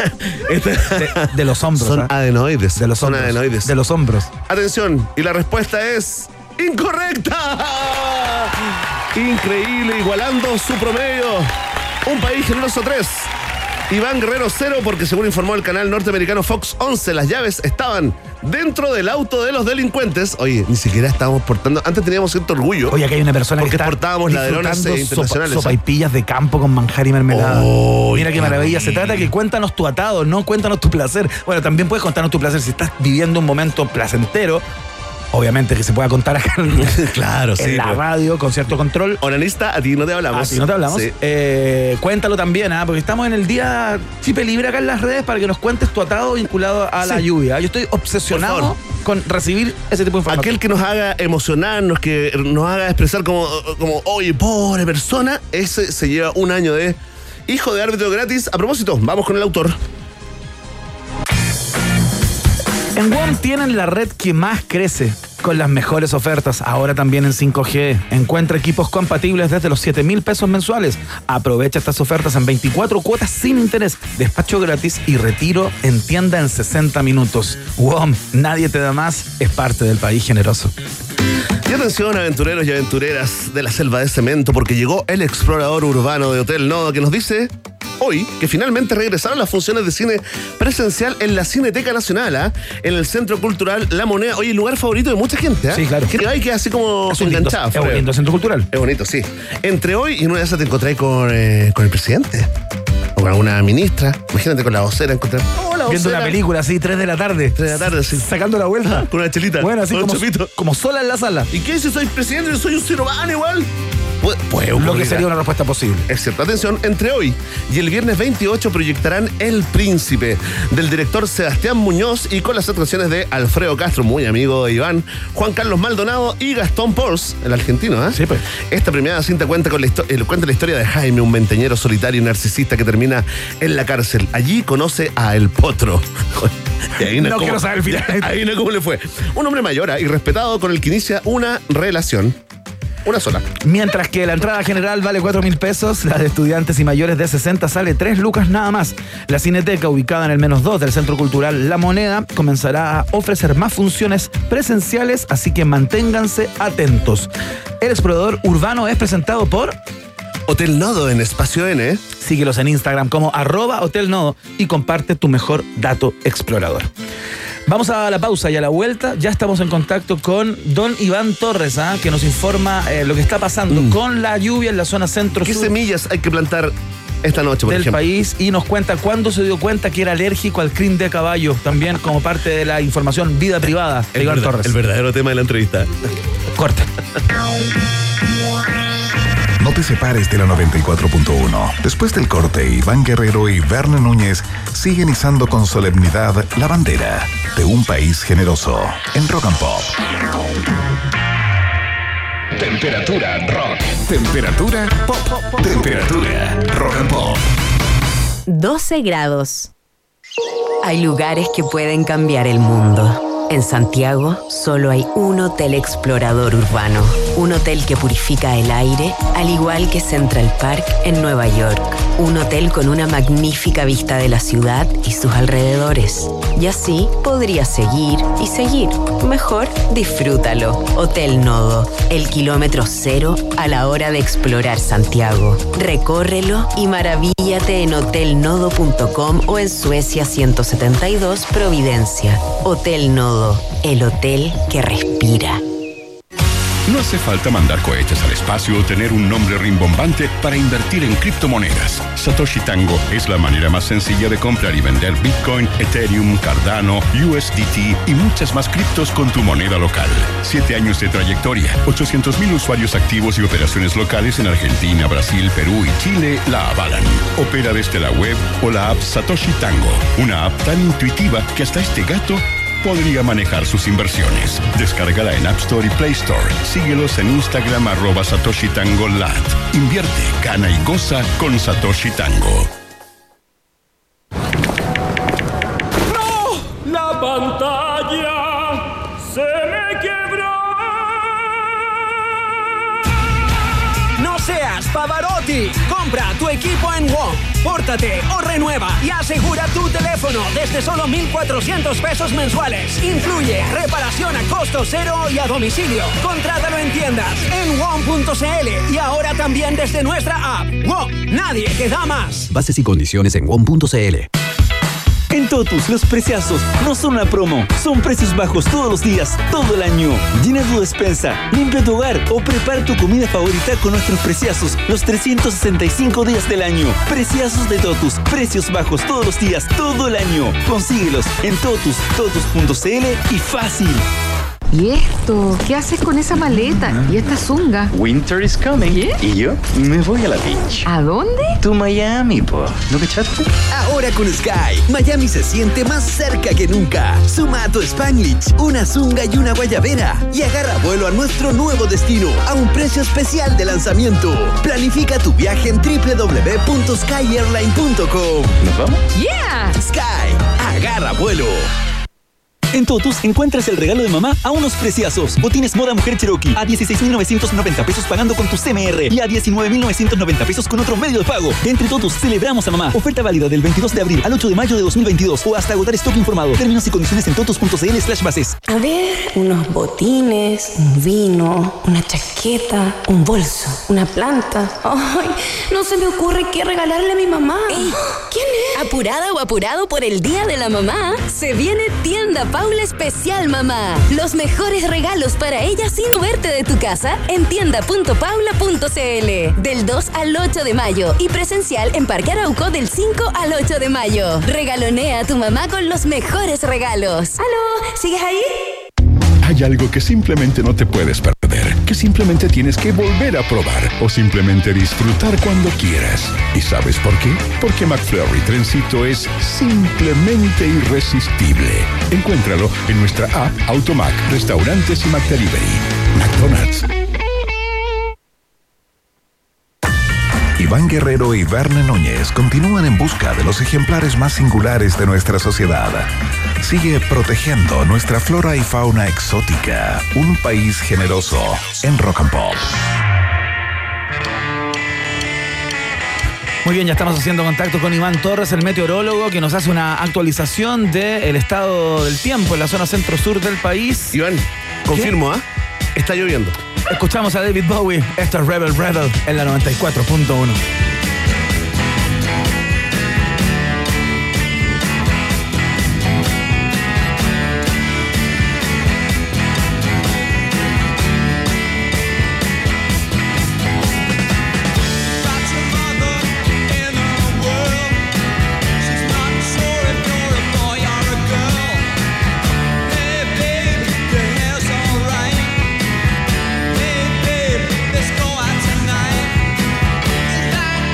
los hombros. Son ¿ah? adenoides. De los Son hombros. adenoides. De los hombros. Atención, y la respuesta es incorrecta. Increíble, igualando su promedio. Un país generoso 3. Iván Guerrero 0, porque según informó el canal norteamericano Fox 11, las llaves estaban dentro del auto de los delincuentes. Oye, ni siquiera estábamos portando. Antes teníamos cierto orgullo. Oye, acá hay una persona Porque que está exportábamos ladrones disfrutando internacionales. sopaipillas de campo con manjar y mermelada. Oh, Mira qué maravilla. Se trata que cuéntanos tu atado, no cuéntanos tu placer. Bueno, también puedes contarnos tu placer si estás viviendo un momento placentero. Obviamente que se pueda contar acá Claro, en la radio con cierto control. Onanista, a ti no te hablamos. Así no te hablamos. Sí. Cuéntalo también, porque estamos en el día Chipe Libre acá en las redes para que nos cuentes tu atado vinculado a la lluvia. Yo estoy Por obsesionado favor. con recibir ese tipo de información. Aquel que nos haga emocionarnos, que nos haga expresar como oye, pobre persona, ese se lleva 1 año de hijo de árbitro gratis. A propósito, vamos con el autor. En WOM tienen la red que más crece. con las mejores ofertas, ahora también en 5G. Encuentra equipos compatibles desde los 7,000 pesos mensuales. Aprovecha estas ofertas en 24 cuotas sin interés, despacho gratis y retiro en tienda en 60 minutos. WOM, nadie te da más, es parte del país generoso. Y atención, aventureros y aventureras de la selva de cemento, porque llegó el explorador urbano de Hotel Nodo, que nos dice hoy que finalmente regresaron las funciones de cine presencial en la Cineteca Nacional, en el Centro Cultural La Moneda. Oye, el lugar favorito de mucha gente, Sí, claro. Que hay que así como enganchado. Es un lindo centro cultural. Es bonito, sí. Entre hoy y en una de esas te encontrás con el presidente. O con alguna ministra. Imagínate con la vocera encontrar. Hola, viendo una película así, 3 de la tarde. 3 de la tarde, sí. Sacando la vuelta. Con una chelita. Bueno, así como sola en la sala. ¿Y qué si soy presidente? Yo soy un cirujano igual. Puede ocurrir. Lo que sería una respuesta posible. Es cierto. Atención, entre hoy y el viernes 28 proyectarán El Príncipe, del director Sebastián Muñoz, y con las actuaciones de Alfredo Castro, muy amigo de Iván, Juan Carlos Maldonado y Gastón Pors, el argentino, ¿eh? Sí, pues. Esta premiada cinta cuenta la historia de Jaime, un veinteñero solitario y narcisista que termina en la cárcel. Allí conoce a El Potro. Y ahí no quiero saber el final. Ahí no cómo le fue. Un hombre mayor y respetado con el que inicia una relación. Una sola. Mientras que la entrada general vale 4,000 pesos, la de estudiantes y mayores de 60 sale 3 lucas nada más. La Cineteca, ubicada en el -2 del Centro Cultural La Moneda, comenzará a ofrecer más funciones presenciales, así que manténganse atentos. El explorador urbano es presentado por Hotel Nodo en Espacio N. Síguelos en Instagram como @hotelnodo y comparte tu mejor dato explorador. Vamos a la pausa y a la vuelta ya estamos en contacto con don Iván Torres, que nos informa lo que está pasando con la lluvia en la zona centro-sur. ¿Qué semillas hay que plantar esta noche, por ejemplo? País, y nos cuenta cuándo se dio cuenta que era alérgico al crin de caballo, también como parte de la información vida privada de Iván Torres. El verdadero tema de la entrevista. Corte. No te separes de la 94.1. Después del corte, Iván Guerrero y Verne Núñez siguen izando con solemnidad la bandera de un país generoso en Rock and Pop. Temperatura rock. Temperatura pop. Temperatura rock and pop. 12 grados. Hay lugares que pueden cambiar el mundo. En Santiago, solo hay un hotel explorador urbano. Un hotel que purifica el aire, al igual que Central Park en Nueva York. Un hotel con una magnífica vista de la ciudad y sus alrededores. Y así podrías seguir y seguir. Mejor, disfrútalo. Hotel Nodo, el kilómetro cero a la hora de explorar Santiago. Recórrelo y maravíllate en hotelnodo.com o en Suecia 172 Providencia. Hotel Nodo. El hotel que respira. No hace falta mandar cohetes al espacio o tener un nombre rimbombante para invertir en criptomonedas. Satoshi Tango es la manera más sencilla de comprar y vender Bitcoin, Ethereum, Cardano, USDT y muchas más criptos con tu moneda local. 7 años de trayectoria, 800,000 usuarios activos y operaciones locales en Argentina, Brasil, Perú y Chile la avalan. Opera desde la web o la app Satoshi Tango, una app tan intuitiva que hasta este gato podría manejar sus inversiones. Descárgala en App Store y Play Store. Síguelos en Instagram @SatoshiTangoLat. Invierte, gana y goza con Satoshi Tango. ¡No! ¡La pantalla se me quebró! ¡No seas Pavarotti! Compra tu equipo en WOM. Pórtate o renueva y asegura tu teléfono desde solo 1,400 pesos mensuales. Incluye reparación a costo cero y a domicilio. Contrátalo en tiendas, en WOM.cl y ahora también desde nuestra app. WOM, nadie te da más. Bases y condiciones en WOM.cl. En Totus, los preciazos no son una promo, son precios bajos todos los días, todo el año. Llena tu despensa, limpia tu hogar o prepara tu comida favorita con nuestros preciazos los 365 días del año. Preciazos de Totus, precios bajos todos los días, todo el año. Consíguelos en Totus, totus.cl y fácil. ¿Y esto? ¿Qué haces con esa maleta? ¿Y esta zunga? Winter is coming. ¿Qué? Y yo me voy a la beach. ¿A dónde? Tu Miami, po. ¿No cachaste? Ahora con Sky, Miami se siente más cerca que nunca. Suma a tu Spanglish, una zunga y una guayabera y agarra vuelo a nuestro nuevo destino a un precio especial de lanzamiento. Planifica tu viaje en www.skyairline.com. ¿Nos vamos? ¡Yeah! Sky, agarra vuelo. En Totus encuentras el regalo de mamá a unos preciazos. Botines moda mujer Cherokee a 16,990 pesos pagando con tu CMR y a 19,990 pesos con otro medio de pago. Entre Totus celebramos a mamá. Oferta válida del 22 de abril al 8 de mayo de 2022 o hasta agotar stock informado. Términos y condiciones en totus.cl/bases. A ver, unos botines, un vino, una chaqueta, un bolso, una planta. Ay, no se me ocurre qué regalarle a mi mamá. Ey, ¿quién es? ¿Apurada o apurado por el Día de la Mamá? Se viene Tienda Paula Especial Mamá. Los mejores regalos para ella sin moverte de tu casa en tienda.paula.cl. Del 2 al 8 de mayo y presencial en Parque Arauco del 5 al 8 de mayo. Regalonea a tu mamá con los mejores regalos. ¿Aló? ¿Sigues ahí? Hay algo que simplemente no te puedes perder, que simplemente tienes que volver a probar o simplemente disfrutar cuando quieras. ¿Y sabes por qué? Porque McFlurry Trencito es simplemente irresistible. Encuéntralo en nuestra app Automac, Restaurantes y McDelivery. McDonald's. Iván Guerrero y Verne Núñez continúan en busca de los ejemplares más singulares de nuestra sociedad. Sigue protegiendo nuestra flora y fauna exótica. Un país generoso en Rock and Pop. Muy bien, ya estamos haciendo contacto con Iván Torres, el meteorólogo, que nos hace una actualización del estado del tiempo en la zona centro-sur del país. Iván, confirmo, está lloviendo. Escuchamos a David Bowie. Esto es Rebel Rebel en la 94.1. Let's go out tonight.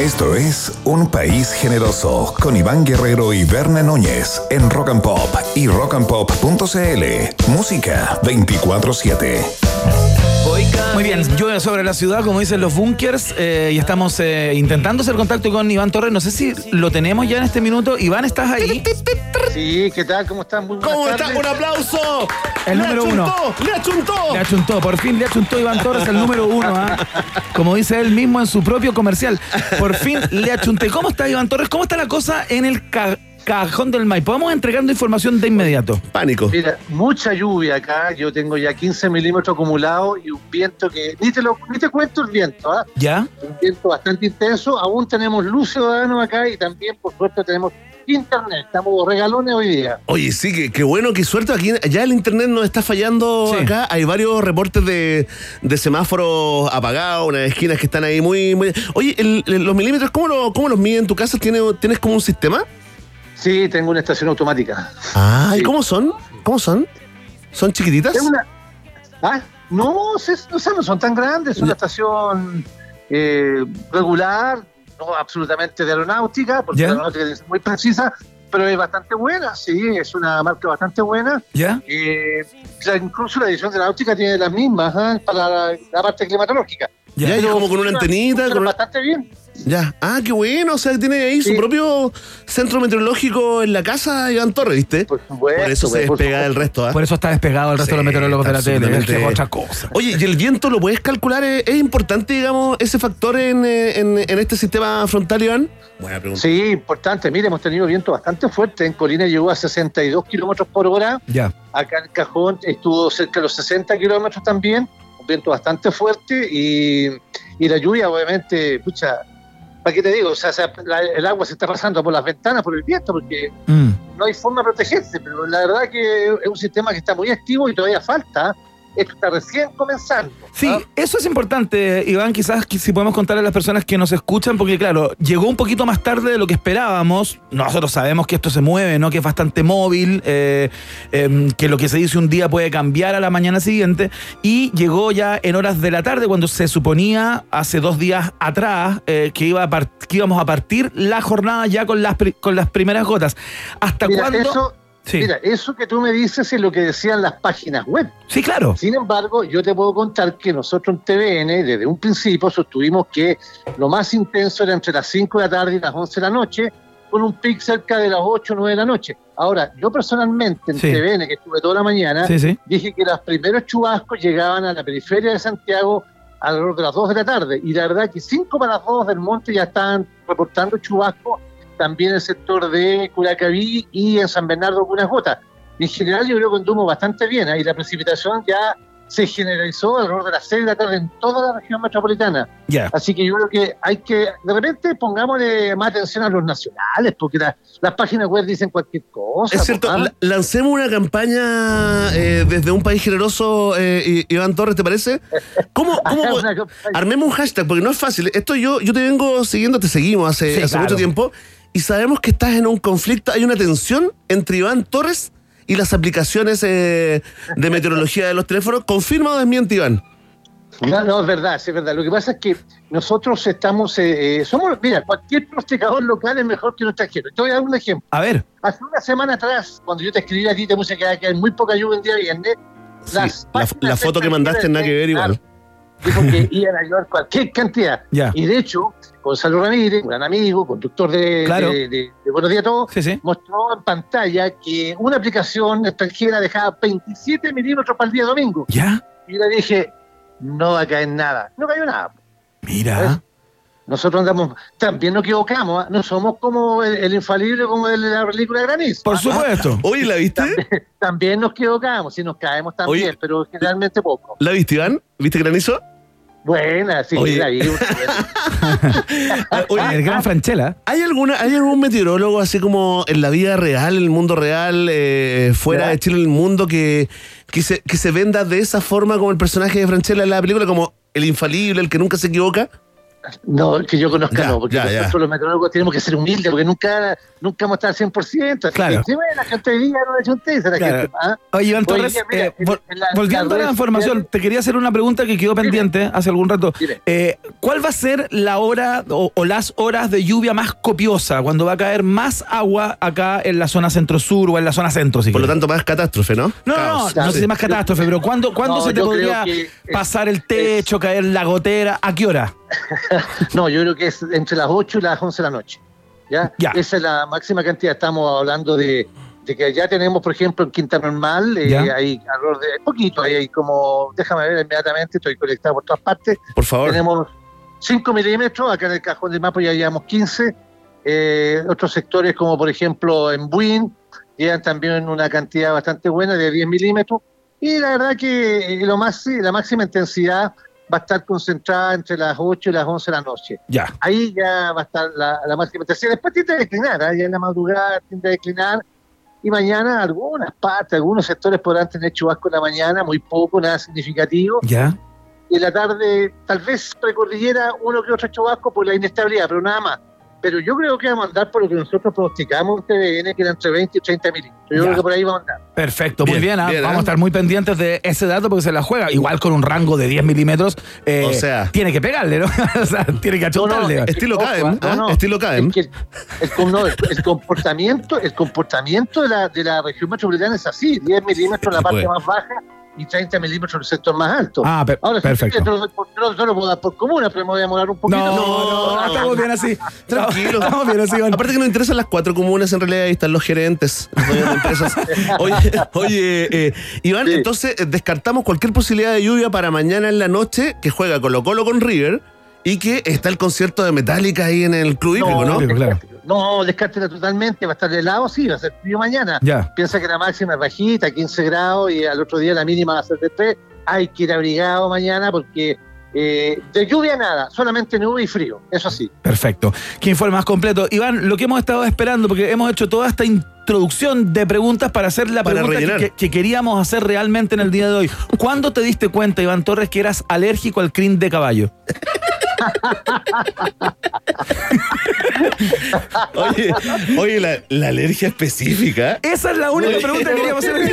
Esto es Un País Generoso con Iván Guerrero y Berna Núñez en Rock and Pop y rockandpop.cl. Música 24/7. Muy bien, llueve sobre la ciudad, como dicen los bunkers, y estamos intentando hacer contacto con Iván Torres. No sé si lo tenemos ya en este minuto. Iván, ¿estás ahí? Sí, ¿qué tal? ¿Cómo están? Muy ¿Cómo están? ¡Un aplauso! El número uno. ¡Le achuntó! Le achuntó, por fin le achuntó Iván Torres, el número uno, ¿eh? Como dice él mismo en su propio comercial. Por fin le achunté. ¿Cómo está Iván Torres? ¿Cómo está la cosa en el Cajón del Maipo? Vamos entregando información de inmediato. Pánico. Mira, mucha lluvia acá. Yo tengo ya 15 milímetros acumulados y un viento que... Ni te cuento el viento, ¿ah? ¿Ya? Un viento bastante intenso. Aún tenemos luz ciudadano acá y también, por suerte, tenemos internet. Estamos regalones hoy día. Oye, sí, qué bueno, qué suerte. Aquí ya el internet nos está fallando. Sí. Acá hay varios reportes de semáforos apagados, unas esquinas que están ahí muy... Oye, los milímetros, ¿cómo los miden en tu casa? ¿Tienes como un sistema? Sí, tengo una estación automática. Ah, sí. ¿Y cómo son? ¿Son chiquititas? No, o sea, no son tan grandes. Es una estación regular, no absolutamente de aeronáutica, porque la aeronáutica es muy precisa, pero es bastante buena, sí, es una marca bastante buena. ¿Ya? Incluso la edición de aeronáutica tiene las mismas para la parte climatológica. Ya, pero como con una antenita. Bastante bien. Ya. Ah, qué bueno. O sea, tiene ahí su propio centro meteorológico en la casa, Iván Torres, ¿viste? Por supuesto. Por eso se despega del resto, ¿eh? Por eso está despegado el resto de los meteorólogos de la tele. Es otra cosa. Oye, ¿y el viento lo puedes calcular? ¿Es importante, digamos, ese factor en este sistema frontal, Iván? Buena pregunta. Sí, importante. Mire, hemos tenido viento bastante fuerte. En Colina llegó a 62 kilómetros por hora. Ya. Acá en Cajón estuvo cerca de los 60 kilómetros también. Un viento bastante fuerte y la lluvia, obviamente, pucha, ¿para qué te digo? O sea, el agua se está pasando por las ventanas por el viento porque no hay forma de protegerse, pero la verdad que es un sistema que está muy activo y todavía falta. Esto está recién comenzando. Sí, eso es importante, Iván, quizás si podemos contarle a las personas que nos escuchan, porque claro, llegó un poquito más tarde de lo que esperábamos. Nosotros sabemos que esto se mueve, ¿no? Que es bastante móvil, que lo que se dice un día puede cambiar a la mañana siguiente, y llegó ya en horas de la tarde, cuando se suponía hace 2 días atrás que íbamos a partir la jornada ya con las primeras gotas. ¿Hasta cuándo? Sí. Mira, eso que tú me dices es lo que decían las páginas web. Sí, claro. Sin embargo, yo te puedo contar que nosotros en TVN, desde un principio, sostuvimos que lo más intenso era entre las 5 de la tarde y las 11 de la noche, con un pic cerca de las 8 o 9 de la noche. Ahora, yo personalmente en TVN, que estuve toda la mañana, dije que los primeros chubascos llegaban a la periferia de Santiago alrededor de las 2 de la tarde. Y la verdad que 5 para las 2 del monte ya estaban reportando chubascos, también en el sector de Curacaví y en San Bernardo algunas gotas. En general yo creo que anduvo bastante bien, y la precipitación ya se generalizó alrededor de las 6 de la tarde en toda la región metropolitana. Así que yo creo que hay que, de repente, pongámosle más atención a los nacionales, porque las páginas web dicen cualquier cosa. Es cierto, lancemos una campaña desde Un País Generoso, Iván Torres, ¿te parece? ¿Cómo armemos un hashtag? Porque no es fácil. Esto yo te vengo siguiendo, te seguimos hace mucho tiempo, y sabemos que estás en un conflicto, hay una tensión entre Iván Torres y las aplicaciones de meteorología de los teléfonos. ¿Confirma o desmiente, Iván? No, es verdad, es verdad. Lo que pasa es que nosotros estamos, mira, cualquier pronosticador local es mejor que un extranjero. Te voy a dar un ejemplo. A ver. Hace una semana atrás, cuando yo te escribí a ti, te puse que hay muy poca lluvia el día viernes. La foto que mandaste nada que ver igual. Dijo que iban a ayudar cualquier cantidad. Y de hecho, Gonzalo Ramírez, un gran amigo, conductor de Buenos Días a Todos, mostró en pantalla que una aplicación extranjera dejaba 27 milímetros para el día domingo. Y le dije, no va a caer nada. No cayó nada. Mira. ¿Ves? Nosotros también nos equivocamos, no somos como el infalible como de la película Granizo. Por supuesto. Oye, ¿la viste? También nos equivocamos, si nos caemos también. Oye, pero generalmente poco. ¿La viste, Iván? ¿Viste Granizo? Buena, sí, la vi. Oye, el gran Franchella. ¿Hay algún meteorólogo así como en la vida real, en el mundo real, fuera de Chile, en el mundo, que se venda de esa forma como el personaje de Franchella en la película, como el infalible, el que nunca se equivoca? No, que yo conozca Ya, no, porque nosotros los meteorólogos tenemos que ser humildes, porque nunca vamos a estar al 100%. Claro. Si la gente hoy día no le chuntéis a la gente. ¿Ah? Oye, Iván Torres, Mira, volviendo a la información, te quería hacer una pregunta que quedó pendiente hace algún rato. ¿Cuál va a ser la hora o las horas de lluvia más copiosa, cuando va a caer más agua acá en la zona centro-sur o en la zona centro? Por lo tanto, más catástrofe, ¿no? No sé si más catástrofe, pero ¿cuándo se te podría pasar el techo, caer la gotera? ¿A qué hora? No, yo creo que es entre las 8 y las 11 de la noche. ¿Ya? Esa es la máxima cantidad. Estamos hablando de que ya tenemos, por ejemplo, en Quinta Normal, hay alrededor de poquito, hay como, déjame ver inmediatamente, estoy conectado por todas partes. Por favor. Tenemos 5 milímetros, acá en el Cajón del Maipo ya llevamos 15. Otros sectores, como por ejemplo en Buin, llegan también una cantidad bastante buena de 10 milímetros. Y la verdad que la máxima intensidad va a estar concentrada entre las 8 y las 11 de la noche. Ya. Ahí ya va a estar la máxima intensidad. Después tiende a declinar, ya en la madrugada tiende a declinar. Y mañana algunos sectores podrán tener chubasco en la mañana, muy poco, nada significativo. Ya. Y en la tarde, tal vez precordillera uno que otro chubasco por la inestabilidad, pero nada más. Pero yo creo que vamos a andar por lo que nosotros pronosticamos en TVN, que era entre 20 y 30 milímetros. Yo creo que por ahí vamos a andar. Perfecto, muy bien. Vamos a estar muy pendientes de ese dato porque se la juega. Igual con un rango de 10 milímetros, o sea, tiene que pegarle, ¿no? O sea, tiene que achuntarle. Estilo Cadem. Estilo Cadem. El comportamiento de la región metropolitana es así: 10 milímetros en la parte más baja y 30 milímetros en el sector más alto. Ahora, perfecto. No lo puedo dar por comuna, pero me voy a demorar un poquito. No, estamos bien así. Tranquilo. Estamos bien así, Iván. Aparte que nos interesan las 4 comunas, en realidad ahí están los gerentes de empresas. Oye, Iván, entonces descartamos cualquier posibilidad de lluvia para mañana en la noche, que juega Colo-Colo con River, y que está el concierto de Metallica ahí en el Club Hípico, ¿no? Claro. No, descártela totalmente, va a estar helado, sí, va a ser frío mañana. Ya. Piensa que la máxima es bajita, 15 grados, y al otro día la mínima va a ser de 3. Hay que ir abrigado mañana porque de lluvia nada, solamente nube y frío, eso sí. Perfecto. ¿Quién fue el más completo? Iván, lo que hemos estado esperando, porque hemos hecho toda esta introducción de preguntas para hacer la pregunta que queríamos hacer realmente en el día de hoy. ¿Cuándo te diste cuenta, Iván Torres, que eras alérgico al crin de caballo? Oye, la alergia específica. Esa es la única pregunta que queríamos hacer.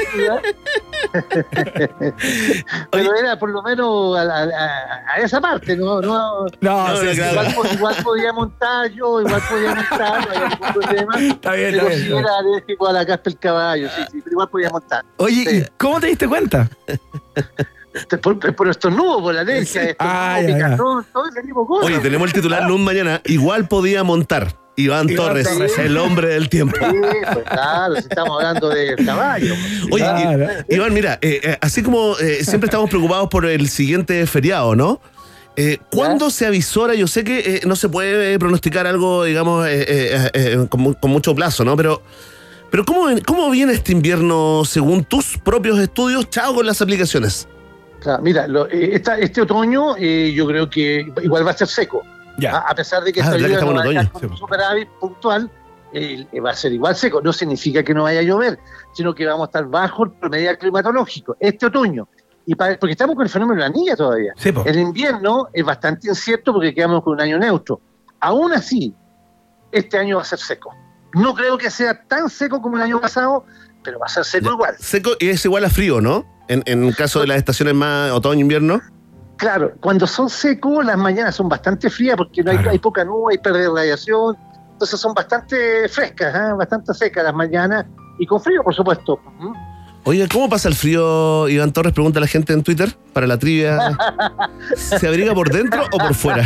Pero era por lo menos a esa parte, ¿no? Igual podía montar yo, no hay ningún problema. Está bien, pero sí era alérgico a la caspa del caballo, sí, pero igual podía montar. Oye, ¿y cómo te diste cuenta? Por estornudo, por la alergia, picazón, todo ese tipo de cosas. Oye, tenemos el titular Luz mañana. Igual podía montar. Iván Torres, el hombre del tiempo. Sí, pues claro, si estamos hablando de caballo. Oye, Iván, mira, así como siempre estamos preocupados por el siguiente feriado, ¿no? ¿Cuándo se avisora? Yo sé que no se puede pronosticar algo, digamos, con mucho plazo, ¿no? Pero ¿cómo viene este invierno según tus propios estudios? Chao con las aplicaciones. Claro, mira, este otoño yo creo que igual va a ser seco. A pesar de que esta lluvia no va a estar con un superávit puntual, va a ser igual seco. No significa que no vaya a llover, sino que vamos a estar bajo el promedio climatológico este otoño. Porque estamos con el fenómeno de la niña todavía. Sí, el invierno es bastante incierto porque quedamos con un año neutro. Aún así, este año va a ser seco. No creo que sea tan seco como el año pasado, pero va a ser seco igual. Seco y es igual a frío, ¿no? En el caso de las estaciones más otoño-invierno. Claro, cuando son secos, las mañanas son bastante frías porque no hay poca nube, hay pérdida de radiación. Entonces son bastante frescas, bastante secas las mañanas y con frío, por supuesto. Oye, ¿cómo pasa el frío, Iván Torres? Pregunta la gente en Twitter para la trivia. ¿Se abriga por dentro o por fuera?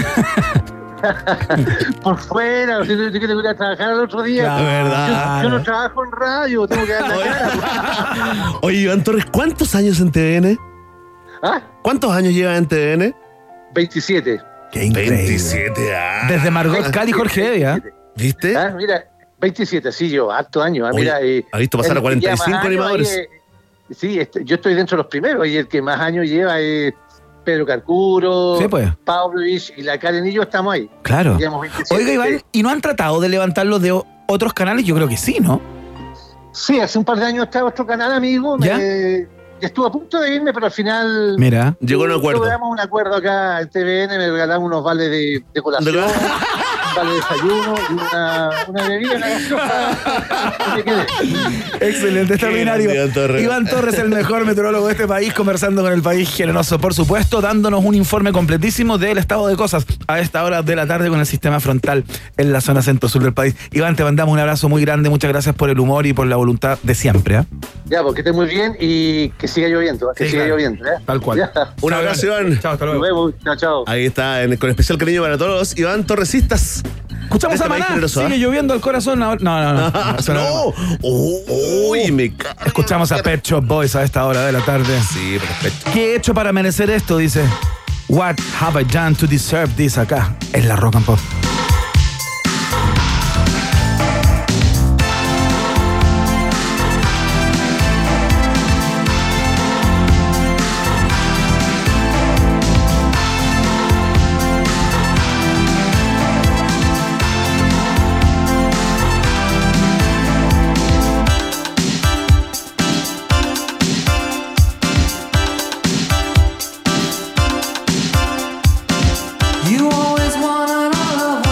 Por fuera, si yo tengo que ir a trabajar el otro día. La verdad. Yo no trabajo en radio, tengo que dar la cara. Oye, Iván Torres, ¿cuántos años en TVN? ¿Cuántos años llevas en TVN? 27. Qué increíble. 27 años. Desde Margot Cal y Jorge Evia. ¿Viste? Mira, 27, sí, yo, harto años. Mira, ¿has visto pasar a 45 animadores? Sí, yo estoy dentro de los primeros y el que más años lleva es Pedro Carcuro, Pavlovich y la Karen y yo estamos ahí. Claro. Oiga, Iván, ¿y no han tratado de levantarlos de otros canales? Yo creo que sí, ¿no? Sí, hace un par de años estaba otro canal amigo, estuve a punto de irme, pero al final... Mira, llegó un acuerdo. Logramos un acuerdo acá en TVN, me regalaron unos vales de colación, un vale de desayuno y una bebida, una gaseosa. Me quedé. Excelente, extraordinario. Iván Torres, el mejor meteorólogo de este país, conversando con el país generoso, por supuesto, dándonos un informe completísimo del estado de cosas a esta hora de la tarde con el sistema frontal en la zona centro-sur del país. Iván, te mandamos un abrazo muy grande, muchas gracias por el humor y por la voluntad de siempre. Ya, porque esté muy bien y que siga lloviendo, lloviendo. Tal cual. Ya. Un abrazo, Iván. Chao, hasta luego. Nos vemos. Chao, chao. Ahí está, con especial cariño para todos los Iván Torresistas. Escuchamos a Maná, sigue lloviendo el corazón ahora. No. Uy, me cago. Escuchamos a Pet Shop Boys a esta hora de la tarde. Sí, perfecto. ¿Qué he hecho para merecer esto? Dice. What have I done to deserve this? Acá, en la Rock and Pop. You always wanted all of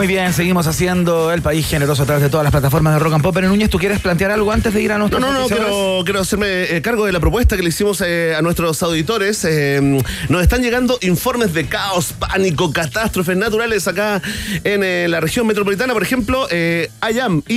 Muy bien, seguimos haciendo El País Generoso a través de todas las plataformas de Rock and Pop. Pero Núñez, ¿tú quieres plantear algo antes de ir a nuestro No, quiero hacerme cargo de la propuesta que le hicimos a nuestros auditores. Nos están llegando informes de caos, pánico, catástrofes naturales acá en la región metropolitana. Por ejemplo, IAM